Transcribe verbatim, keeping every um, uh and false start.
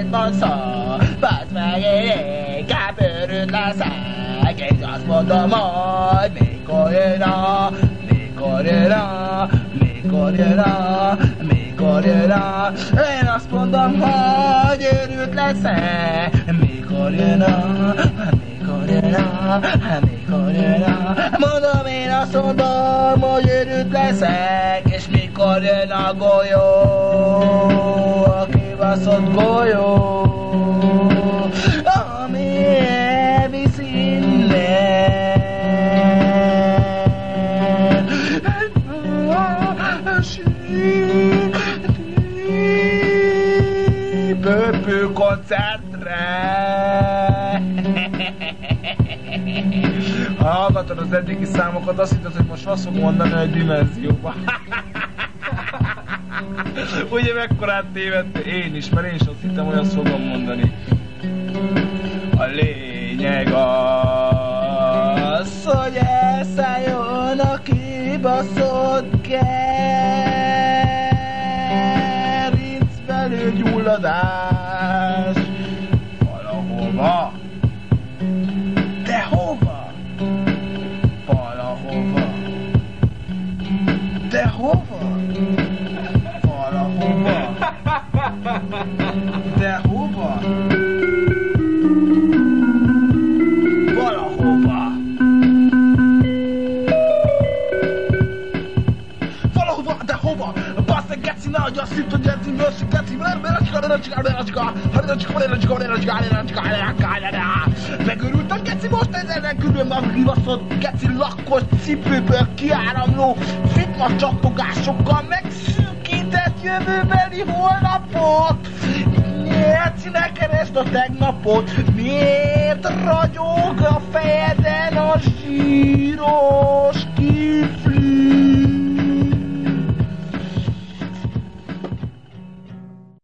mit mondszol? Bazd meg, én inkább őrült leszek. Én azt mondom, hogy mikor jön a, mikor jön a, mikor jön a, mikor jön a. Én azt mondom, hogy őrült leszek. Mikor jön a, mikor jön a, mikor jön a. Mondom, én azt mondom, hogy őrült leszek. És mikor jön a golyó, a kibaszott golyó, ami elvisz innen. Pöpő koncertre. Ha hallgatod az eddigi számokat, azt hitted, hogy most azt fog mondani, hogy dimenzióban. Ugye mekkorát tévedte? Én is, mert én is azt hittem, hogy azt fogom mondani. A lényeg az, hogy elszálljon a kibaszott gerincbelül gyulladás. Valahova. De hova? Valahova. De hova? Valahova. De hova? Valahova. Valahova, de hova? Basz meg geci, nehogy azt hitt, hogy geci, mőszik geci, megörült a geci most ezen külön a kibaszott geci lakkos cipőből kiáramló fitma csapogásokkal megszűkített jövőbeli holnapot. Geci, ne keresd a tegnapot, miért ragyog a fejeden a zsíros